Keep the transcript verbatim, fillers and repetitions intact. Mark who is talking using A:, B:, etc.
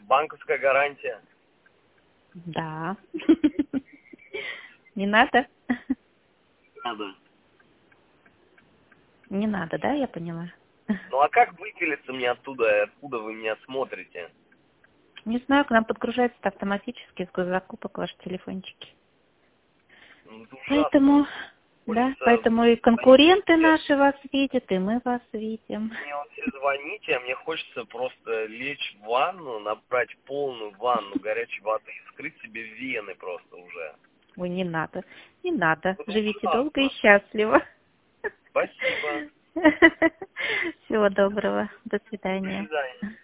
A: банковская гарантия.
B: Да. Не надо?
A: Надо.
B: Не надо, да, я поняла?
A: Ну а как выпилиться мне оттуда, откуда вы меня смотрите?
B: Не знаю, к нам подгружается автоматически с госзакупок ваши телефончики.
A: Ну, это ужасно.
B: Поэтому, да,
A: Хочется
B: поэтому и конкуренты
A: звоните.
B: наши вас видят, и мы вас видим.
A: Мне вот все звоните, а мне хочется просто лечь в ванну, набрать полную ванну горячей воды и вскрыть себе вены просто уже.
B: Ой, не надо, не надо.
A: Это
B: Живите
A: ужасно.
B: долго и счастливо.
A: Спасибо.
B: Всего доброго. До
A: До
B: свидания.
A: свидания.